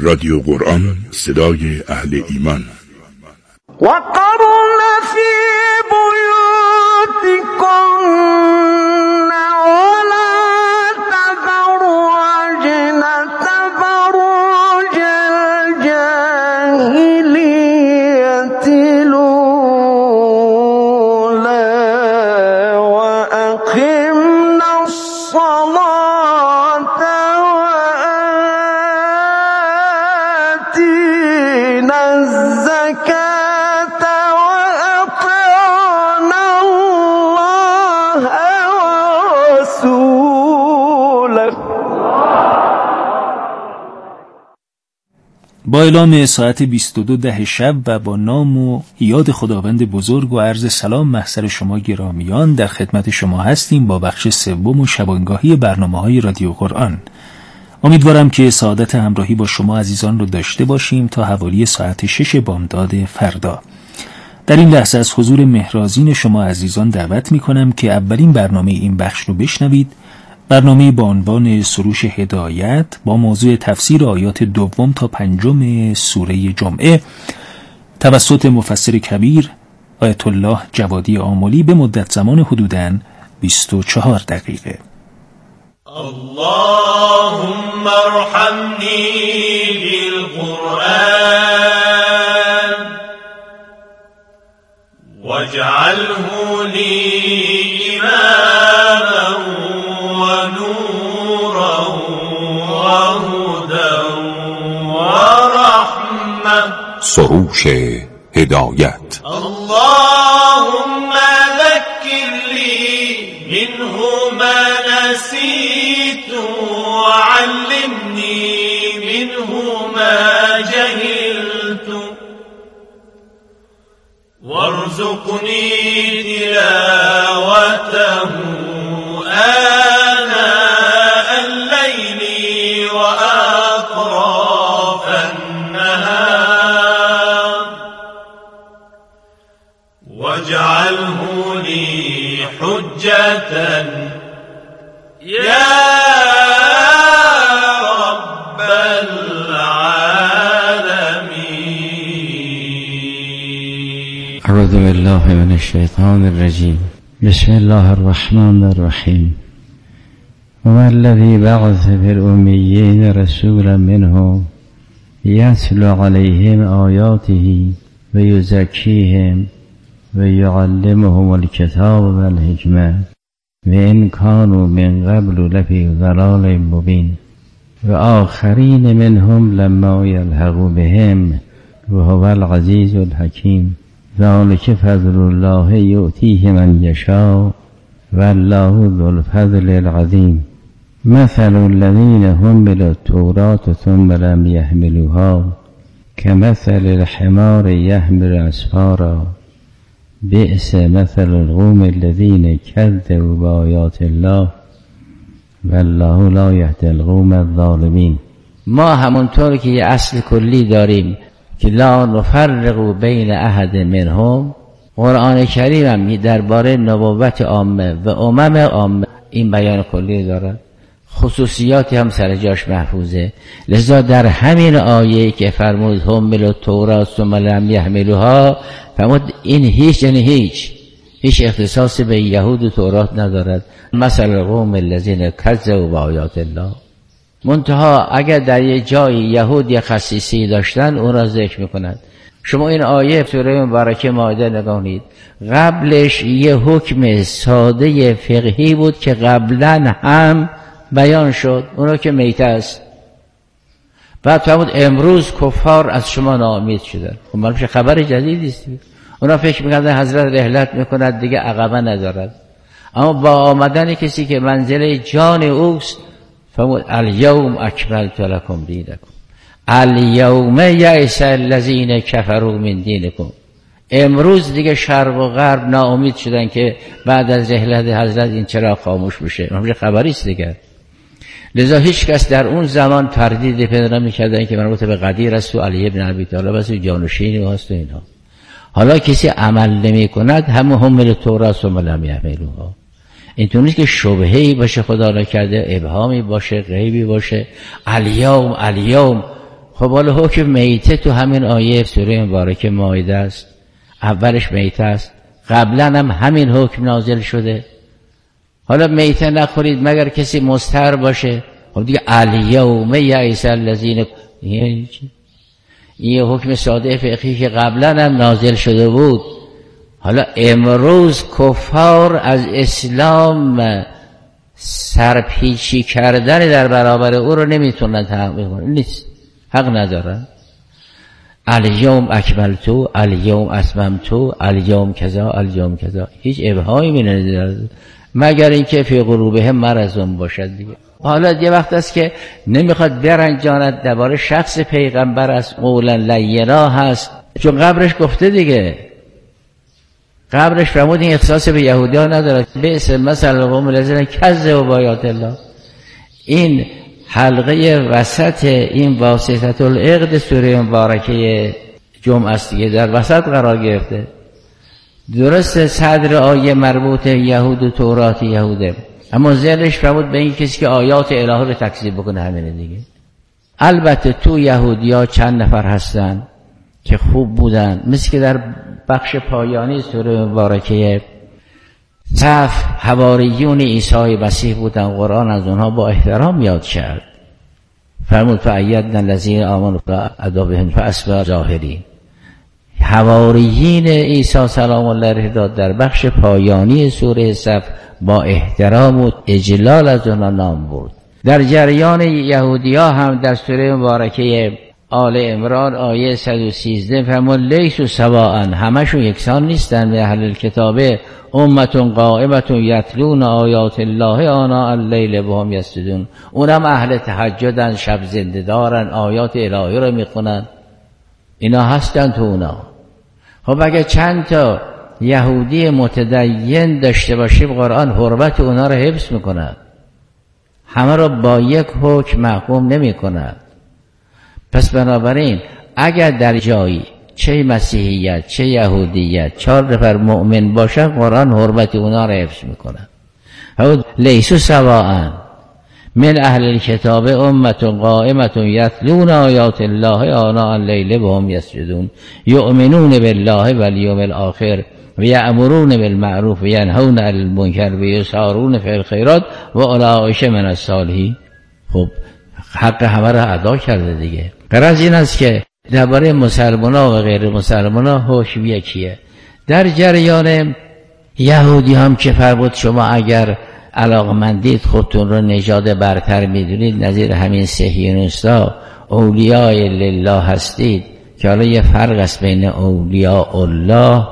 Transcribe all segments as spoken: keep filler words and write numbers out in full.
رادیو قرآن، صدای اهل ایمان. وقرن فی بیوتکن ولا تبرجن تبرج الجاهلیة الأولی وأقمنا الصلاة وآتینا الزکاة وأطعنا الله ورسوله. با اعلام ساعت بیست و دو ده شب و با نام و یاد خداوند بزرگ و عرض سلام محضر شما گرامیان، در خدمت شما هستیم با بخش سوم و شبانگاهی برنامه‌های رادیو قرآن. امیدوارم که سعادت همراهی با شما عزیزان رو داشته باشیم تا حوالی ساعت شش بامداد فردا. در این لحظه از حضور مهرازین شما عزیزان دعوت می‌کنم که اولین برنامه این بخش رو بشنوید، برنامه با عنوان سروش هدایت با موضوع تفسیر آیات دوم تا پنجم سوره جمعه توسط مفسر کبیر آیت الله جوادی آملی به مدت زمان حدوداً بیست و چهار دقیقه. اللهم ارحمنی بالقرآن واجعله لی اماما ونورا وهدى ورحمة. سروش هدایت. اللهم ذكر لي منه ما نسيت وعلمني منه ما جهلت وارزقني تلاوته آناء الليل وأطراف النهار واجعله لي حجة يا رب العالمين. أعوذ بالله من الشيطان الرجيم. بسم الله الرحمن الرحيم. هو الذي بعث في الأميين رسولا منهم يتلو عليهم آياته ويزكيهم ويعلمهم الكتاب والحكمة وإن كانوا من قبل لفي ضلال مبين وآخرين منهم لما يلحقوا بهم وهو العزيز الحكيم. ذلك فضل الله يؤتيه من يشاء والله ذو الفضل العظيم. مثل الذين حملوا التوراة ثم لم يحملوها كمثل الحمار يحمل أسفارا بئس مثل القوم الذين كذبوا بآيات الله والله لا يهدي القوم الظالمين. ما همونطور که یه اصل کلی داریم که لا نفرق بین احد منهم، قرآن کریم هم درباره نبوت عامه و امم عامه این بیان کلی دارد، خصوصیاتی هم سر جاش محفوظه. لذا در همین آیه که فرمود حملوا التوراة ثم لم يحملوها، فرمود این هیچ یعنی هیچ هیچ اختصاص به یهود و تورات ندارد. مثل القوم الذین کذبوا بآیات الله. منتها اگر در یه جای یهود یه خصیصی داشتن اون را ذکر میکنند. شما این آیه سوره مبارکه مائده نگاهید، قبلش یه حکم ساده فقهی بود که قبلا هم بیان شد، اونو که میته است. بعد فرمود امروز کفار از شما ناامید شدن. خب معلومه خبر جدیدی است. اونا فکر می‌کردن حضرت رحلت میکند دیگه عقبه ندارد، اما با آمدن کسی که منزله جان اوست فرمود الیوم اکملت لکم دینکم الیوم یئس الذین کفروا من دینکم. امروز دیگه شرق و غرب ناامید شدن که بعد از رحلت حضرت این چرا خاموش بشه. همین خبری است دیگه. لذا هیچ کس در اون زمان تردید پیدا نمی‌کردن که مربوط به قدیر است و علی ابن ابی طالب است و جانشینی هست و اینها. حالا کسی عمل نمی‌کند همه حمل تورات و لم یحملوها. اینطور نیست که شبهه‌ای باشه خدا نکرده، ابهامی باشه، غیبی باشه. الیوم الیوم خب حالا حکم میته تو همین آیه سوره مبارکه مائده است، اولش میته است، قبلا هم همین حکم نازل شده. حالا میته نخورید مگر کسی مضطر باشه. خب دیگه الیوم یئس الذین، این حکم ساده فقهی که قبلا هم نازل شده بود. حالا امروز کفار از اسلام سرپیچی کردن در برابر او رو نمیتونن تحقیق کنن، نیست، حق ندارن. الیوم اکملتو، الیوم اتممتو، الیوم کذا، الیوم کذا، هیچ ابهامی نداره مگر اینکه فی قلوبهم مرض باشد دیگه. حالا یه وقت است که نمیخواد برنجاند درباره شخص پیغمبر از قولا لینا هست، چون قبرش گفته دیگه، قبرش فرمود این اختصاص به یهودی ها نداره. بئس مثل القوم الذین کذبوا بآیات الله. این حلقه وسط این واسطة العقد سوره مبارکه جمعه است دیگه، در وسط قرار گرفته. درست صدر آیه مربوط یهود و تورات یهوده، اما ذهنش فرمود به این کسی که آیات الهی رو تکذیب بکنه، همینه دیگه. البته تو یهودی ها چند نفر هستن که خوب بودن، مثل که در بخش پایانی سوره مبارکه صف حواریون عیسی مسیح بودن، قرآن از اونها با احترام یاد کرد. فرمود فأیدنا الذین آمنوا فأدابهم فأصبحوا ظاهرین. حواریین عیسی سلام الله علیه داد در بخش پایانی سوره صف با احترام و اجلال از اونها نام برد. در جریان یهودی ها هم در سوره مبارکه آل عمران آیه صد و سیزده فرمود لیسوا سواء، همشون یکسان نیستن. به اهل الکتاب امتون قائمتون یتلون آیات الله آناء اللیل و هم یسجدون، اونم اهل تهجدن، شب زنده دارن، آیات الهی رو میخونن، اینا هستن تو اونا. خب اگه چند تا یهودی متدین داشته باشیم قرآن حرمت اونا رو حفظ میکنن، همه رو با یک حکم محکوم نمیکنن. پس بنابراین اگر در جایی چه مسیحیت چه یهودیت چهار نفر مؤمن باشن، قرآن حرمت اونا رو حفظ میکنن. لیسوا سواء من اهل الکتاب امة قائمة یتلون آیات الله آناء اللیل و هم یسجدون یؤمنون بالله والیوم الاخر و یأمرون بالمعروف و ینهون عن المنکر و یسارعون فی الخیرات و اولئک من الصالحین. خب حق همه را ادا کرده دیگه. غرض این است که درباره مسلمان‌ها و غیر مسلمان‌ها حکم یکیه. در جریان یهودی هم که فرمود شما اگر علاقمندید خودتون رو نژاد برتر میدونید، نظیر همین صهیونیستا اولیاء لله هستید، که حالا یه فرق است بین اولیاء الله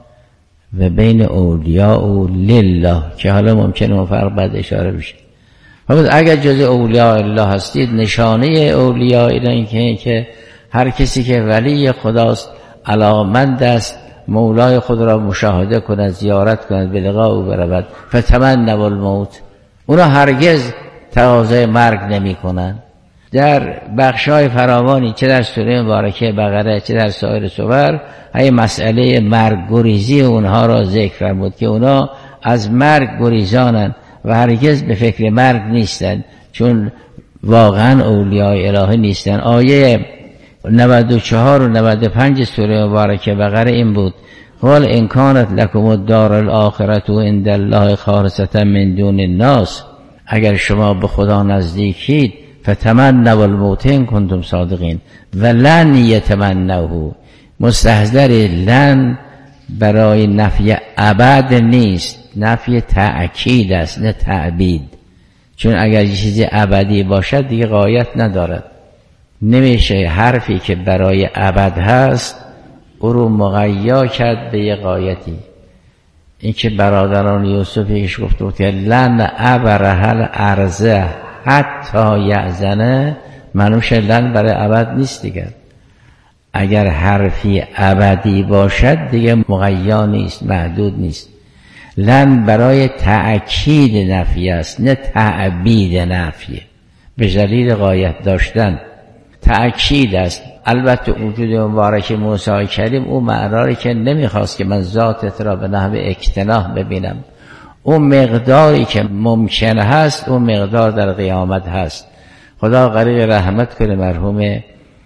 و بین اولیاء لله که حالا ممکنه اون فرق بعد اشاره بشه. اگر جز اولیاء الله هستید، نشانه اولیاء این که, که هر کسی که ولی خداست، علاقمند است مولای خود را مشاهده کند، زیارت کند، به لقاء او برود، فتمنوا الموت، اونا هرگز تقاضای مرگ نمی کنند. در بخشای فراوانی چه در سوره مبارکه بقره چه در سایر سور های مسئله مرگ گریزی اونها را ذکر فرمود که اونا از مرگ گریزانند و هرگز به فکر مرگ نیستند، چون واقعا اولیاء الهی نیستند. آیه نود و چهار و نود و پنج سوره مبارکه بقره این بود قال ان کانت لکم الدار الاخرة عند الله خالصة من دون الناس، اگر شما به خدا نزدیکید فتمنوا الموت ان کنتم صادقین و لن یتمنوه. مستحضر لن برای نفی ابد نیست، نفی تأکید است نه تعبید، چون اگر چیزی ابدی باشد دیگه غایت ندارد. نمیشه حرفی که برای ابد هست او رو مغیا کرد به یه غایتی. این که برادران یوسفیش گفت بود که لن ابرهل ارزه حتی یعزنه، منوش لن برای ابد نیست دیگر. اگر حرفی ابدی باشد دیگه مغیا نیست، محدود نیست. لن برای تأکید نفی است نه تعبید نفی، به دلیل غایت داشتن تأکید است. البته وجود مبارک موسی کریم او معناری که نمیخواست که من ذاتت را به نحو اکتناح ببینم، اون مقداری که ممکن هست اون مقدار در قیامت هست. خدا غریق رحمت کنه مرحوم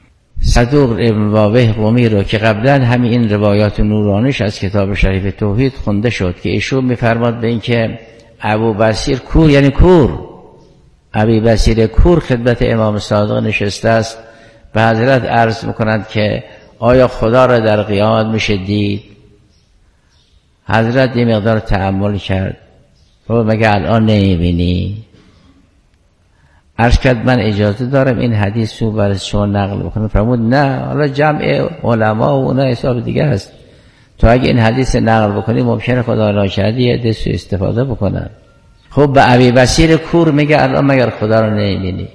صدوق ابن واوح قمی رو که قبلا همین این روایات نورانیش از کتاب شریف توحید خونده شد که ایشون میفرماد به این که ابو بصیر کور، یعنی کور، ابی بصیر کور خدمت امام صادق نشسته است، به حضرت عرض میکنند که آیا خدا را در قیامت میشه دید؟ حضرت یه مقدار تأمل کرد، رو مگه الان نمیبینی؟ عرض کرد من اجازه دارم این حدیث رو برای شما نقل بکنم؟ فرمود نه، حالا جمع علما و اونا حساب دیگه هست، تو اگه این حدیث نقل بکنی ممکنه خدا ناکردی یه دست استفاده بکنن. خب به ابی بصیر کور میگه الان مگر خدا رو نمیبینی؟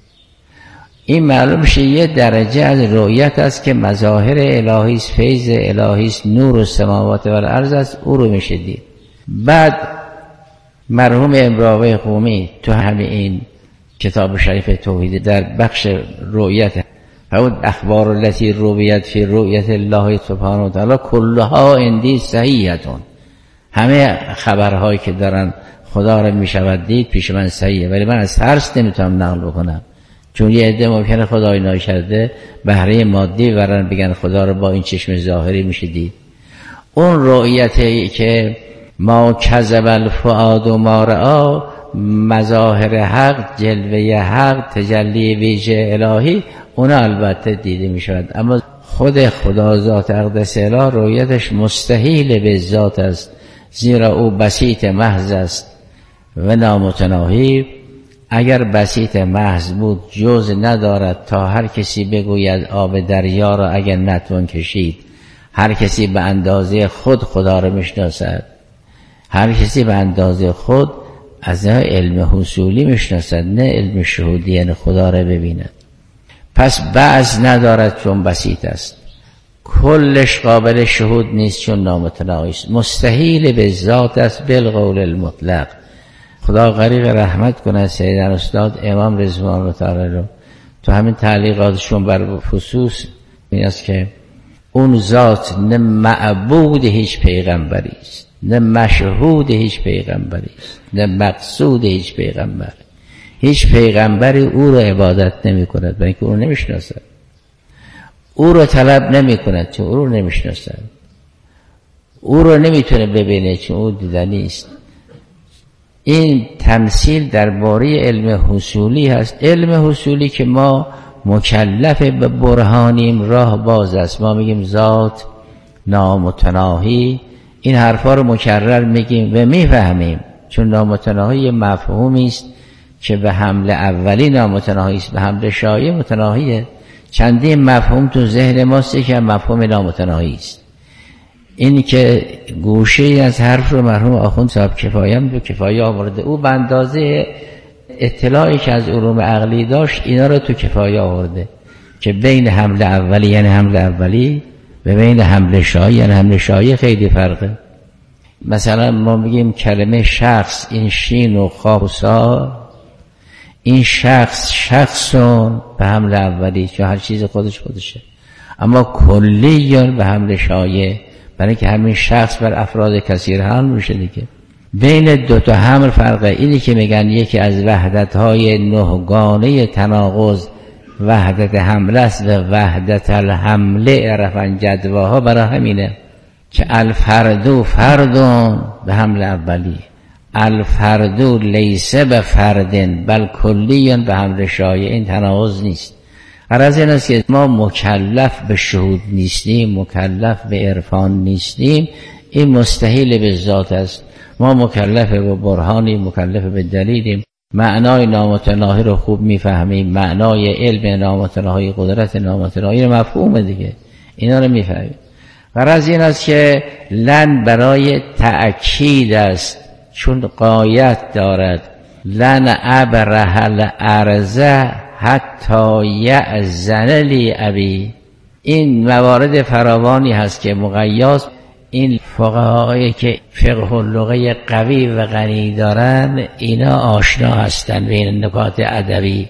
این معلوم شه یه درجه از رؤیت است که مظاهر الهی است، فیض الهی است، نور السماوات و الارض است، او رو میشه دید. بعد مرحوم امراوی قمی تو همین این کتاب شریف توحید در بخش رؤیت فرمود اخبار التي رویت فی رؤیت الله سبحانه و تعالی کلها عندی صحیحتون، همه خبرهایی که دارن خدا را میشود دید پیش من صحیحه، ولی من از ترس نمیتونم نقل بکنم، چون یه عده ممکنه خدای ناکرده بهره مادی ورن بگن خدا رو با این چشم ظاهری میشه دید. اون رؤیتی که ما کذب الفؤاد و ما رأی، مظاهر حق، جلوه حق، تجلی ویژه الهی، اونا البته دیده می شود، اما خود خدا ذات اقدس اله رؤیتش مستحیل به ذات است، زیرا او بسیط محض است و نامتناهی. اگر بسیط محض بود جز ندارد تا هر کسی بگوید آب دریا را اگر نتوان کشید. هر کسی به اندازه خود خدا را میشناسد، هر کسی به اندازه خود از علم حصولی میشناسد، نه علم شهودی، یعنی خدا را ببیند. پس بعض ندارد چون بسیط است، کلش قابل شهود نیست چون نامتناهی است، مستحیل به ذات است بالقول المطلق. خدا غریق رحمت کنه سیدنا استاد امام رضوان الله تعالی رو تو همین تعلیقاتشون بر خصوص این است که اون ذات نه معبود هیچ پیغمبری است، نه مشهود هیچ پیغمبری است، نه مقصود هیچ پیغمبر. هیچ پیغمبری او رو عبادت نمی کند برای اینکه او رو نمی شناسد، او رو طلب نمی کند چون او رو نمی شناسد، او رو نمی تونه ببینه چون او دیدنی است. این تمثیل درباره علم حصولی هست، علم حصولی که ما مکلف به برهانیم، راه باز است. ما میگیم ذات نامتناهی، این حرفا رو مکرر میگیم و میفهمیم، چون نامتناهی مفهومی است که به حمل اولی نامتناهی است، به حمل شایع متناهیه. چندین مفهوم تو ذهن ماست که مفهوم نامتناهی است. این که گوشه ای از حرف رو مرحوم آخوند صاحب کفایه هم تو کفایه آورده، او به اندازه اطلاعی که از علوم عقلی داشت اینا رو تو کفایه آورده که بین حمل اولی یعنی حمل اولی و بین حمل شایع یعنی حمل شایع خیلی فرقه. مثلا ما میگیم کلمه شخص، این شین و خا و سا، این شخص شخصون به حمل اولی چون هر چیز خودش خودشه، اما کلیون به حمل شایع، برای که همین شخص بر افراد کثیر حمل میشه دیگه. بین دو تا حمل فرقه. اینی که میگن یکی از وحدت‌های نهگانه تناقض وحدت حمل است و وحدت الحمله عرفن جدواها، برای همینه که الفردو فردون به حمل اولی، الفردو لیسه به فردن بل کلیون به حمل شایع. این تناقض نیست. غرض این است که ما مکلف به شهود نیستیم، مکلف به عرفان نیستیم، این مستحیل به ذات است. ما مکلف به برهانی، مکلف به دلیلیم، معنای نامتناهی رو خوب میفهمیم، معنای علم نامتناهی، قدرت نامتناهی رو مفهومه دیگه، اینا رو میفهمیم. غرض این است که لن برای تأکید است چون غایت دارد، لن ابرح الارض حتی یأذن لی ابی. این موارد فراوانی هست که مقیاس این فقهایی که فقه اللغه قوی و غنی دارن اینا آشنا هستن به این نکات ادبی.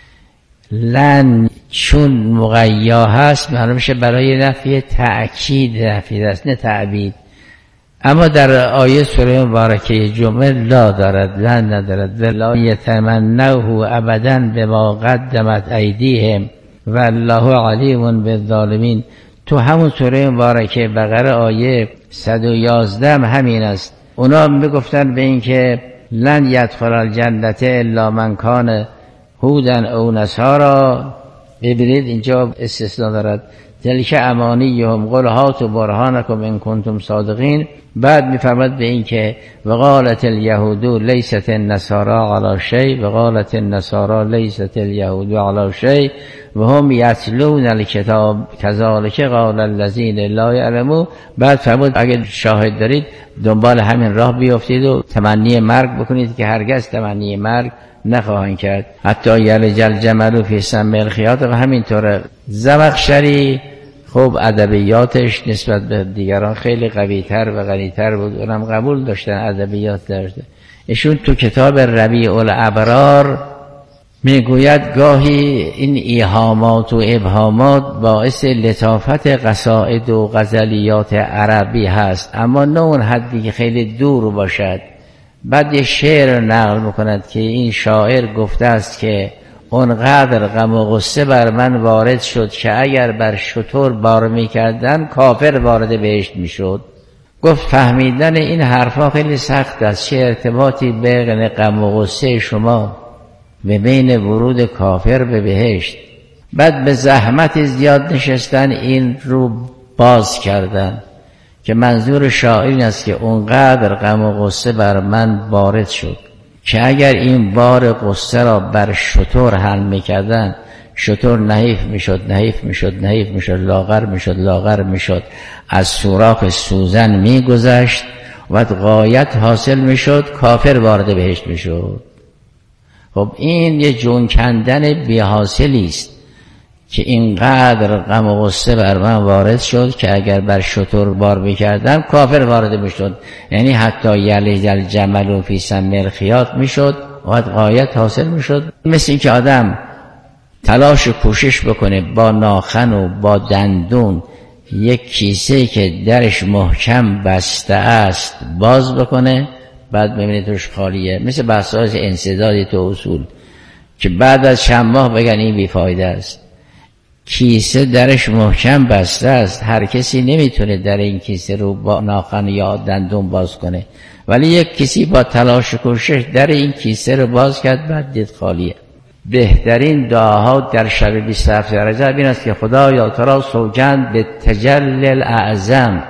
لن چون مقیا هست معلوم شه برای نفی تأکید نفی است نه تعبید. اما در آیه سوره مبارکه جمعه لا دارد، لن ندارد. ولا یتمنوه ابدا بما قدمت ایدیهم والله علیم بالظالمین. تو همون سوره مبارکه بقره آیه صد و یازده هم همین است. اونا میگفتن به این که لن یدخل الجنة الا من کان هودا او نصارا. ببینید اینجا استثناء دارد، تلک امانیهم قل هاتوا برهانکم ان کنتم صادقین. بعد میفرماد به این که وقالت الیهود لیست النصارى علی شیء وقالت النصارى لیست الیهود علی شیء و هم یتلون الکتاب کذالک قال الذین لا یعلمون. بعد فرمود اگر شاهد دارید دنبال همین راه بیافتید و تمنی مرگ بکنید که هرگز تمنی مرگ نخواهند کرد. حتی یلج الجمل فی سم الخیاط. و همینطوره زمخشری خب ادبیاتش نسبت به دیگران خیلی قوی‌تر و غنی‌تر بود، اونم قبول داشتن ادبیات داشته. ایشون تو کتاب ربیع الابرار میگوید گاهی این ایهامات و ابهامات باعث لطافت قصائد و غزلیات عربی هست، اما نه اون حدی که خیلی دور باشد. بعد یه شعر نقل میکند که این شاعر گفته است که اونقدر غم و غصه بر من وارد شد که اگر بر شتر بار میکردن کافر وارد بهشت میشد. گفت فهمیدن این حرفا خیلی سخت است، چه ارتباطی بین غم و غصه شما به بین ورود کافر به بهشت. بعد به زحمت زیاد نشستن این رو باز کردن که منظور شاعر این است که اونقدر غم و غصه بر من وارد شد که اگر این بار قصه را بر شتر حمل میکردن شتر نحیف میشد نحیف میشد نحیف میشد لاغر میشد لاغر میشد از سوراخ سوزن میگذشت و غایت حاصل میشد کافر وارد بهشت میشد. خب این یه جون کندن بی حاصلی است که اینقدر غم و غصه بر من وارد شد که اگر بر شتر بار میکردم کافر وارد میشد. یعنی حتی یلج الجمل فی سم الخیاط میشد و غایت حاصل میشد. مثل این که آدم تلاش و کوشش بکنه با ناخن و با دندون یک کیسه که درش محکم بسته است باز بکنه، بعد ببینید توش خالیه. مثل بحث‌های انسدادی تو اصول که بعد از چند ماه بگن این بیفایده است. کیسه درش محکم بسته است، هر کسی نمیتونه در این کیسه رو با ناخن یا دندون باز کنه، ولی یک کسی با تلاش و کوشش در این کیسه رو باز کرد، بعد دید خالیه. بهترین دعاها در شب بیست و هفت رجب این است که خدایا تو را سوگند به تجلی الاعظم.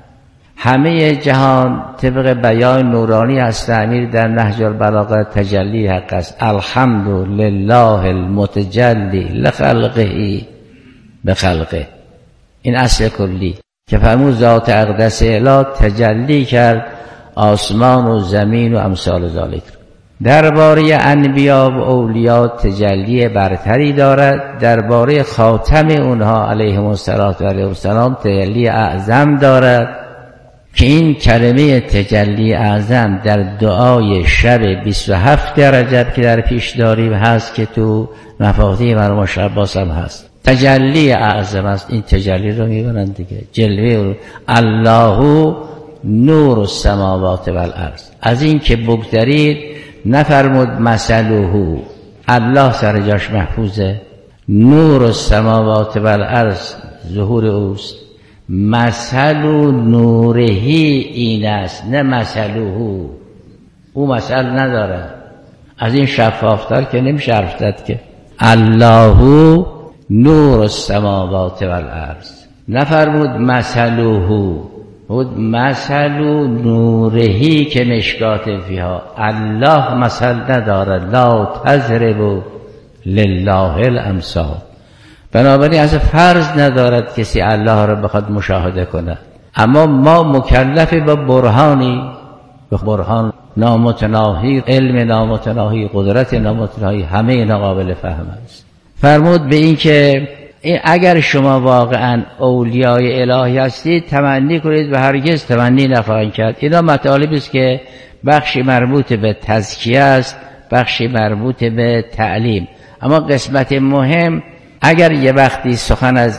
همه جهان طبق بیان نورانی از تعمیر در نهج البلاغه تجلی حق است. الحمد لله المتجلی لخلقه بخلقه. این اصل کلی که فرمود ذات اقدس اله تجلی کرد آسمان و زمین و امثال ذالک. درباره انبیا و اولیا تجلی برتری دارد، درباره خاتم اونها علیهم السلام تجلی اعظم دارد که این کلمه تجلی اعظم در دعای شب بیست و هفت رجب که در پیش داریم هست که تو مفاتیح مرحوم شاه عباس هم هست. تجلی اعظم است. این تجلی رو میبرند دیگه، جلوه الله نور السماوات والارض. از این که بگذرید نفرمود مثله، الله سر جاش محفوظه، نور السماوات والارض ظهور اوست، مثل نورهی این است نه مثله، او مثل نداره. از این شفافتر که نمیشه حرف زد که الله نور السماوات والارض. نفرمود مثله، بود مثل نورهی که مشکات فیها. الله مثل نداره، لا تضربوا لله الامثال. بنابراین از فرض ندارد کسی الله را بخواد مشاهده کنه، اما ما مکلف با برهانی، به برهان نامتناهی، علم نامتناهی، قدرت نامتناهی، همه اینا قابل فهم است. فرمود به این که اگر شما واقعا اولیای الهی هستید تمنی کنید و هرگز تمنی نخواهید کرد. اینا مطالبی است که بخشی مربوط به تزکیه است، بخشی مربوط به تعلیم. اما قسمت مهم اگر یه وقتی سخن از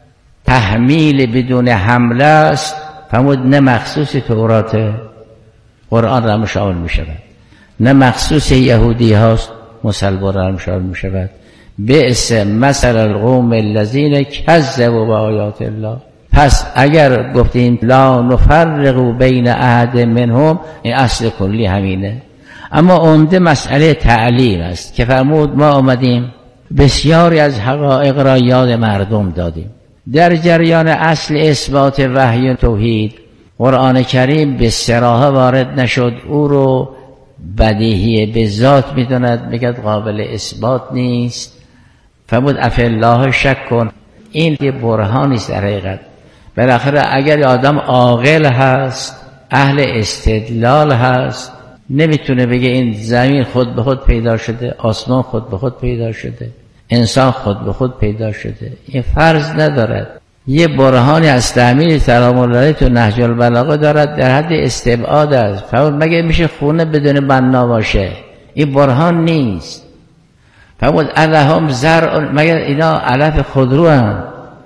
تحمیل بدون حمله است، فرمود نه مخصوص تورات قرآن را شامل می شود، نه مخصوص یهودی هاست مسلمان را شامل می شود. بئس مثل القوم الذین کذبوا بآیات الله. پس اگر گفتیم لا نفرق بین احد منهم، این اصل کلی همینه. اما عمده مسئله تعلیم است که فرمود ما آمدیم بسیاری از حقایق را یاد مردم دادیم. در جریان اصل اثبات وحی و توحید قرآن کریم به صراحه وارد نشد، او رو بدیهی به ذات میدوند، میگه قابل اثبات نیست. فرمود اف الله شک کن. این یه برهانی است در حقیقت. بالاخره اگر آدم عاقل هست، اهل استدلال هست، نمیتونه بگه این زمین خود به خود پیدا شده، آسمان خود به خود پیدا شده، انسان خود به خود پیدا شده. این فرض ندارد. یه برهانی از تعمیر سلام الله تو نهج البلاغه دارد، در حد استبعاد است. فرمود مگه میشه خونه بدون بنا باشه؟ این برهان نیست. فرمود الهم زرع، مگر اینا علف خودرو هم؟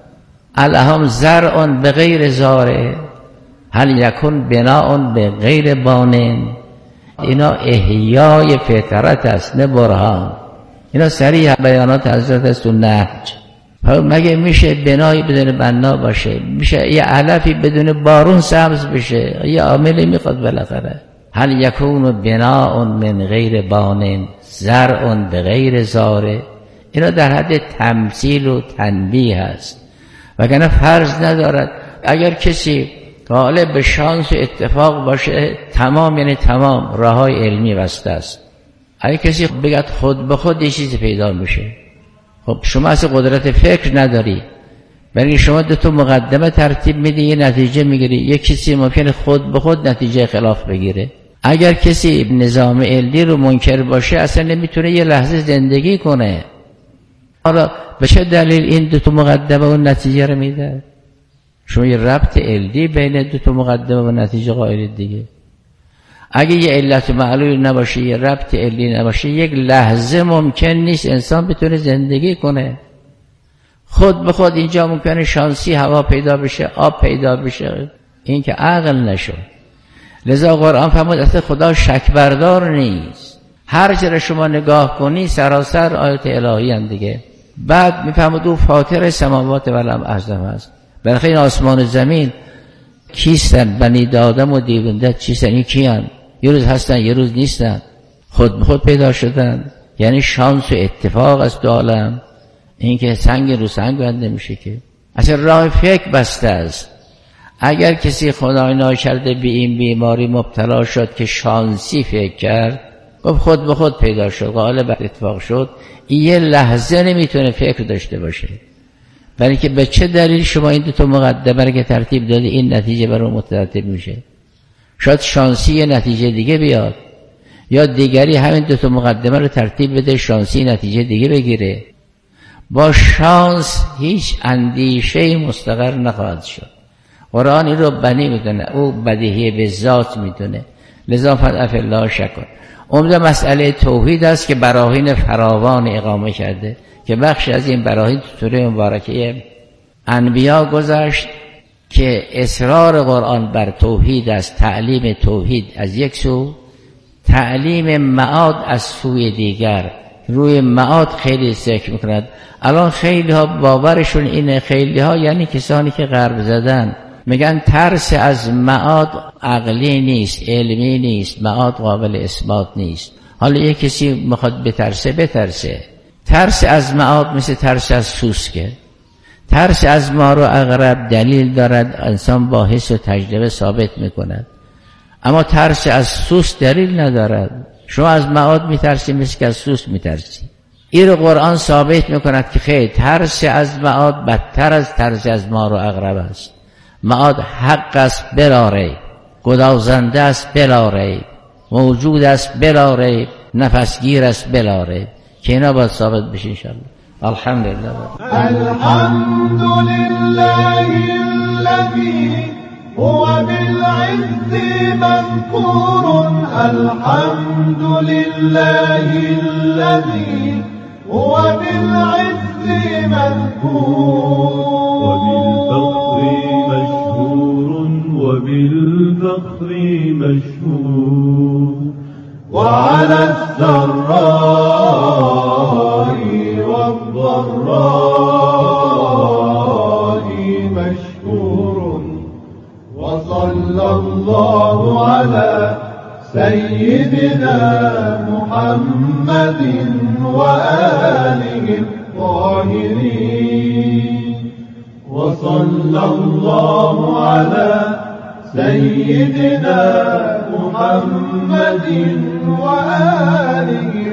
الهم زرع به غیر زارع، هل یکن بناء به غیر بانن. اینا احیای فطرت است نه برهان. اینا صریح بیانات حضرت است و نهج. مگه میشه بنایی بدون بنا باشه؟ میشه یه علفی بدون بارون سبز بشه؟ یه عاملی میخواد بالاخره. هل یکون بناء من غیر بانن زرع به غیر زارع. اینا در حد تمثیل و تنبیه است، وگرنه فرض ندارد. اگر کسی غالب به شانس و اتفاق باشه تمام، یعنی تمام راههای علمی بسته است. اگر کسی بگد خود به خود یه چیزی پیدا میشه، خب شما اصلا قدرت فکر نداری، برای شما دو تا مقدمه ترتیب میدی یه نتیجه میگیری. یک کسی ممکنه خود به خود نتیجه خلاف بگیره. اگر کسی نظام علمی رو منکر باشه اصلا نمیتونه یه لحظه زندگی کنه. حالا به چه دلیل این دو تا مقدمه و نتیجه رو میده؟ شما یه ربط علمی بین دو تا مقدمه و نتیجه قائلید دیگه. اگه یه علت معلوم نباشه، یه ربط علمی نباشه، یک لحظه ممکن نیست انسان بتونه زندگی کنه. خود به خود اینجا ممکنه شانسی هوا پیدا بشه، آب پیدا بشه، این که عقل نشد. لذا قرآن فرمود اصلا خدا شک بردار نیست. هر جا شما نگاه کنی سراسر آیات الهی هم دیگه. بعد میفهمد او فاطر سماوات و الارض اعظم است. برخی این آسمان و زمین کیستن؟ بنی آدم و دیونده چیستن؟ این کیان؟ یه روز هستن یه روز نیستن، خود به خود پیدا شدن. یعنی شانس و اتفاق است تو عالم. این که سنگ رو سنگ بنده میشه که اصلا راه فکر بسته است. اگر کسی خدای ناکرده به این بیماری مبتلا شد که شانسی فکر کرد، خب خود به خود پیدا شد، غالب اتفاق شد، این یه لحظه نمیتونه فکر داشته باشه. برای که به چه دلیل شما این دو تا مقدمه که ترتیب دادی این نتیجه برای مترتب میشه؟ شاید شانسی یه نتیجه دیگه بیاد، یا دیگری همین دو تا مقدمه رو ترتیب بده شانسی نتیجه دیگه بگیره. با شانس هیچ اندیشه مستقر نخواهد شد. قرآن این رو بنی میدونه، او بدیهی به ذات میدونه. لذا فاف الله شک کن. عمده مسئله توحید است که براهین فراوان اقامه کرده، که بخش از این براهین تو سوره مبارکه انبیا گذشت که اصرار قرآن بر توحید است، تعلیم توحید از یک سو، تعلیم معاد از سوی دیگر. روی معاد خیلی ذکر میکند. الان خیلی ها باورشون اینه، خیلی ها یعنی کسانی که غرب زدن میگن ترس از معاد عقلی نیست، علمی نیست، معاد قابل اثبات نیست. حالا یک کسی میخواد بترسه بترسه. ترس از معاد مثل ترس از سوسکه. ترس از مار و عقرب دلیل دارد، انسان با حس و تجربه ثابت میکند. اما ترس از سوس دلیل ندارد. شما از معاد میترسی مثل که از سوس میترسی. این رو قرآن ثابت میکند که خیلی ترس از معاد بدتر از ترس از مار و عقرب است. معاد حق است بلا ریب، گدازنده است بلا ریب، موجود است بلا ریب، نفسگیر است بلا ریب، که اینا باید ثابت بشه انشاءالله. الحمدلله الحمدلله الذي هو بالعز مذكور. الحمدلله الذي هو بالعز مذكور. وبالفخر مشهور وعلى السراء والضراء سيدنا محمد وآله الطاهرين وصلى الله على سيدنا محمد وآله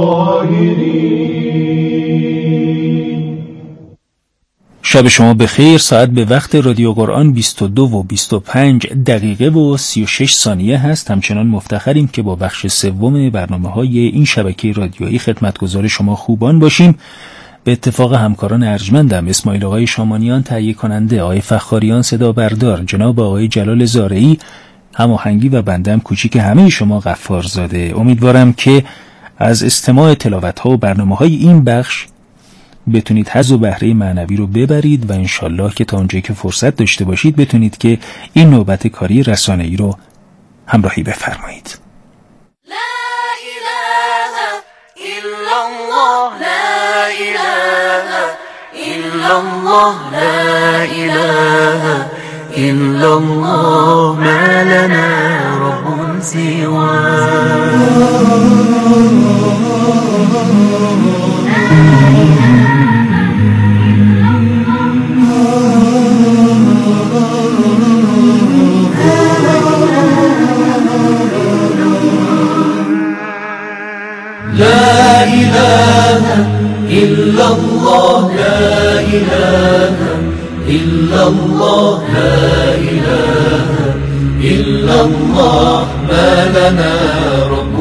الطاهرين. شب شما بخیر. ساعت به وقت رادیو قرآن بیست و دو و بیست و پنج دقیقه و سی و شش ثانیه هست. همچنان مفتخریم که با بخش سوم برنامه‌های این شبکه رادیویی خدمتگزار شما خوبان باشیم. به اتفاق همکاران ارجمندم اسماعیل آقای شامانیان تهیه کننده، آقای فخاریان صدا بردار، جناب آقای جلال زارعی هماهنگی و بنده هم کوچیک همه شما غفارزاده. امیدوارم که از استماع تلاوت‌ها و برنامه‌های این بخش بتونید حظ و بهره معنوی رو ببرید و انشالله که تا اونجایی که فرصت داشته باشید بتونید که این نوبت کاری رسانه‌ای رو همراهی بفرمایید. لا اله الا الله، لا اله الا الله، لا اله الا الله، ما لنا رب لا إله إلا الله، لا إله إلا الله، لا إله إلا الله، ما لنا رب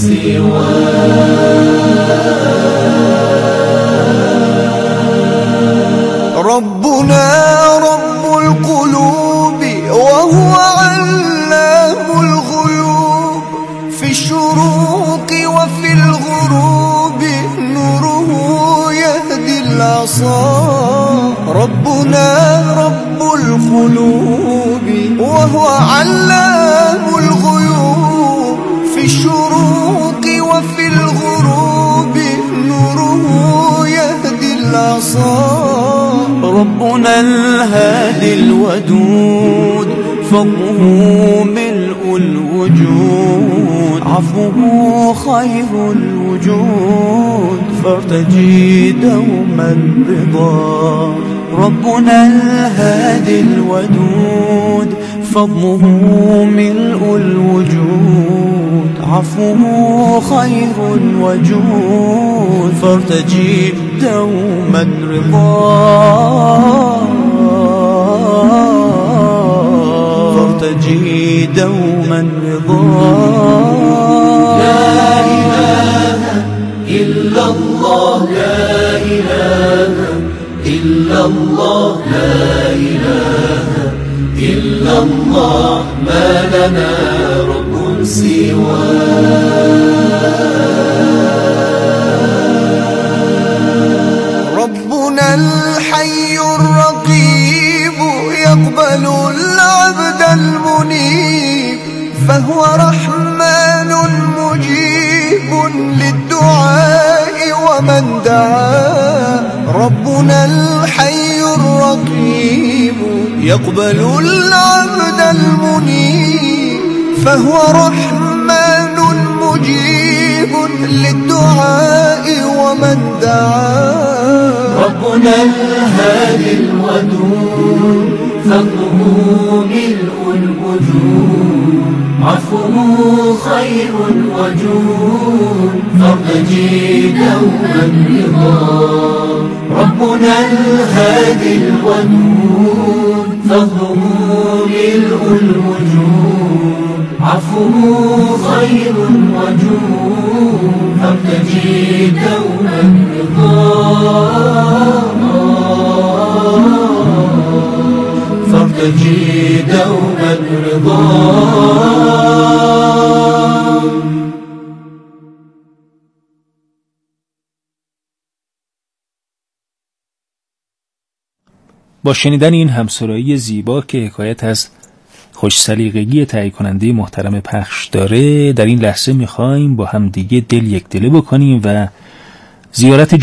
سواه. ربنا رب القلوب وهو علام الغيوب، في الشروق وفي الغروب نوره يهدي العصا. ربنا رب القلوب وهو علام الغيوب، في الشروق وفي الغروب نوره يهدي العصا. ربنا الهادي الودود، فضله ملء الوجود، عفوه خير الوجود، فارتجي دوما رضا. ربنا الهادي الودود، فضله ملء الوجود، عفوه خير الوجود، فارتجي دوما رضا، فارتجي دوما رضا. لا إله إلا الله، لا إله إلا الله، لا إله إلا الله، ما لنا رب سواه. ربنا الحي الرقيب يقبل العبد المنيب، فهو رحمن مجيب للدعاء ومن دعا. ربنا الحي الرقيب يقبل العبد المنيب، فهو رحمن مجيب للدعاء ومن دعا. ربنا الهادي الودود، فضله ملء الوجود، عفوه خير الوجود، فارتجي دوما رضا. ربنا الهادي الودود، فضله ملء الوجود، عفوه خير الوجود، فارتجي دوما رضا، فارتجي دوما رضا. با شنیدن این همسرایی زیبا که حکایت از خوش سلیقگی تهیه کننده محترم پخش داره، در این لحظه میخوایم با هم دیگه دل یک دله بکنیم و زیارت